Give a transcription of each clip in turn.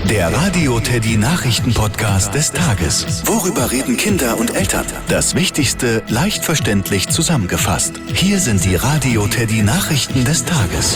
Der Radio Teddy Nachrichten-Podcast des Tages. Worüber reden Kinder und Eltern? Das Wichtigste leicht verständlich zusammengefasst. Hier sind die Radio Teddy Nachrichten des Tages.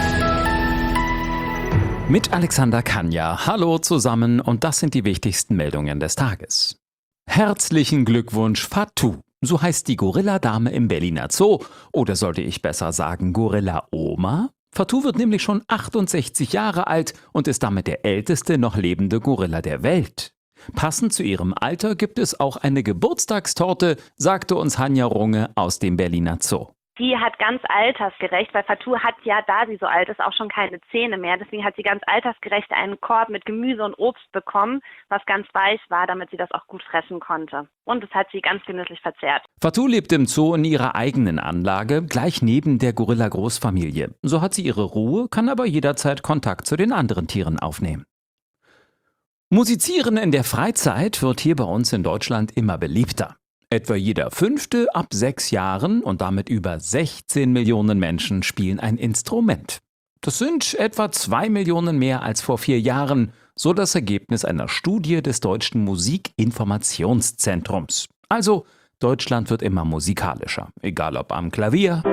Mit Alexander Kanja. Hallo zusammen und das sind die wichtigsten Meldungen des Tages. Herzlichen Glückwunsch Fatou. So heißt die Gorilla-Dame im Berliner Zoo. Oder sollte ich besser sagen Gorilla-Oma? Fatou wird nämlich schon 68 Jahre alt und ist damit der älteste noch lebende Gorilla der Welt. Passend zu ihrem Alter gibt es auch eine Geburtstagstorte, sagte uns Hanja Runge aus dem Berliner Zoo. Die hat ganz altersgerecht, weil Fatou hat ja, da sie so alt ist, auch schon keine Zähne mehr. Deswegen hat sie ganz altersgerecht einen Korb mit Gemüse und Obst bekommen, was ganz weich war, damit sie das auch gut fressen konnte. Und das hat sie ganz genüsslich verzehrt. Fatou lebt im Zoo in ihrer eigenen Anlage, gleich neben der Gorilla-Großfamilie. So hat sie ihre Ruhe, kann aber jederzeit Kontakt zu den anderen Tieren aufnehmen. Musizieren in der Freizeit wird hier bei uns in Deutschland immer beliebter. Etwa jeder Fünfte ab 6 Jahren und damit über 16 Millionen Menschen spielen ein Instrument. Das sind etwa 2 Millionen mehr als vor 4 Jahren, so das Ergebnis einer Studie des Deutschen Musikinformationszentrums. Also, Deutschland wird immer musikalischer, egal ob am Klavier,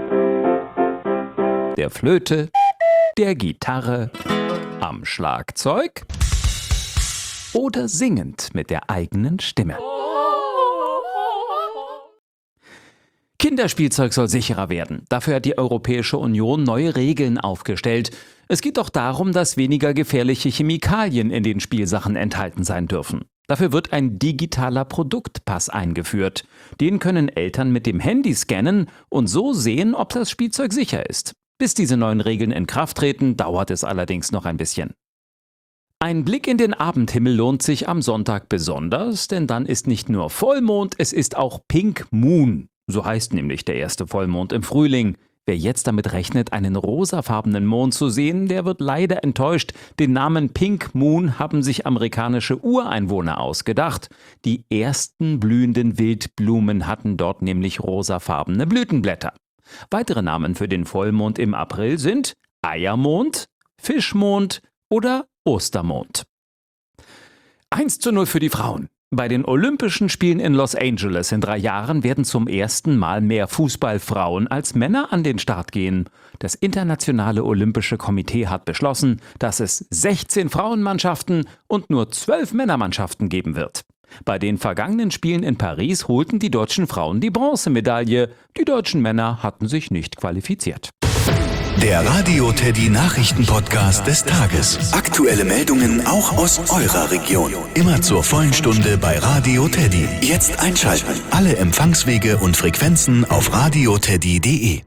der Flöte, der Gitarre, am Schlagzeug oder singend mit der eigenen Stimme. Kinderspielzeug soll sicherer werden. Dafür hat die Europäische Union neue Regeln aufgestellt. Es geht auch darum, dass weniger gefährliche Chemikalien in den Spielsachen enthalten sein dürfen. Dafür wird ein digitaler Produktpass eingeführt. Den können Eltern mit dem Handy scannen und so sehen, ob das Spielzeug sicher ist. Bis diese neuen Regeln in Kraft treten, dauert es allerdings noch ein bisschen. Ein Blick in den Abendhimmel lohnt sich am Sonntag besonders, denn dann ist nicht nur Vollmond, es ist auch Pink Moon. So heißt nämlich der erste Vollmond im Frühling. Wer jetzt damit rechnet, einen rosafarbenen Mond zu sehen, der wird leider enttäuscht. Den Namen Pink Moon haben sich amerikanische Ureinwohner ausgedacht. Die ersten blühenden Wildblumen hatten dort nämlich rosafarbene Blütenblätter. Weitere Namen für den Vollmond im April sind Eiermond, Fischmond oder Ostermond. 1:0 für die Frauen. Bei den Olympischen Spielen in Los Angeles in 3 Jahren werden zum ersten Mal mehr Fußballfrauen als Männer an den Start gehen. Das Internationale Olympische Komitee hat beschlossen, dass es 16 Frauenmannschaften und nur 12 Männermannschaften geben wird. Bei den vergangenen Spielen in Paris holten die deutschen Frauen die Bronzemedaille. Die deutschen Männer hatten sich nicht qualifiziert. Der Radio Teddy Nachrichten-Podcast des Tages. Aktuelle Meldungen auch aus eurer Region. Immer zur vollen Stunde bei Radio Teddy. Jetzt einschalten. Alle Empfangswege und Frequenzen auf radioteddy.de.